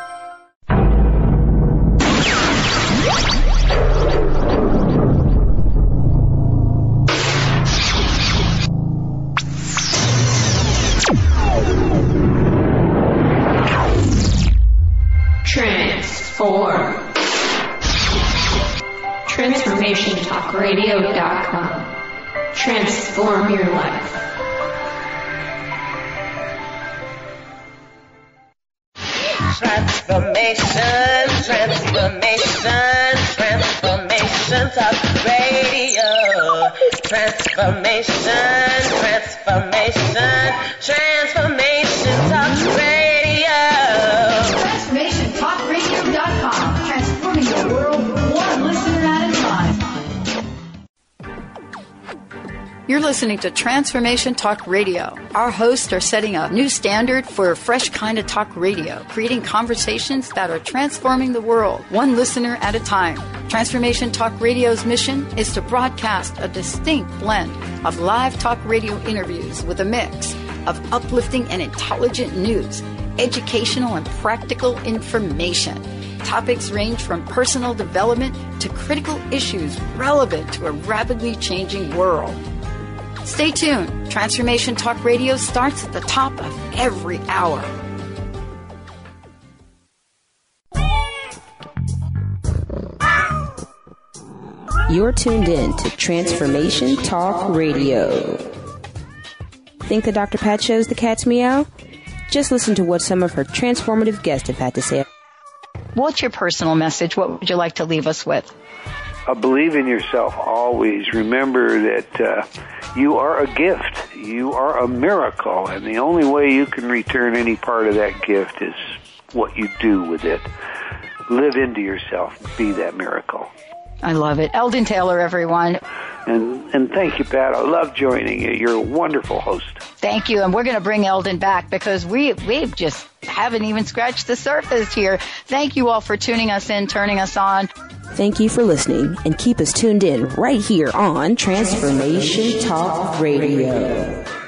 Transform. transformation talk radio dot com. Transform your life. Transformation, transformation, transformation talk radio. Transformation, transformation, transformation talk radio. transformation talk radio dot com. Transforming the world one listener at a time. You're listening to Transformation Talk Radio. Our hosts are setting a new standard for a fresh kind of talk radio, creating conversations that are transforming the world, one listener at a time. Transformation Talk Radio's mission is to broadcast a distinct blend of live talk radio interviews with a mix of uplifting and intelligent news, educational and practical information. Topics range from personal development to critical issues relevant to a rapidly changing world. Stay tuned. Transformation Talk Radio starts at the top of every hour. You're tuned in to Transformation Talk Radio. Think the Doctor Pat show's the cat's meow? Just listen to what some of her transformative guests have had to say. What's your personal message? What would you like to leave us with? Uh, believe in yourself always. Remember that uh, you are a gift. You are a miracle. And the only way you can return any part of that gift is what you do with it. Live into yourself. Be that miracle. I love it. Eldon Taylor, everyone. And and thank you, Pat. I love joining you. You're a wonderful host. Thank you. And we're going to bring Eldon back because we we just haven't even scratched the surface here. Thank you all for tuning us in, turning us on. Thank you for listening, and keep us tuned in right here on Transformation Talk Radio.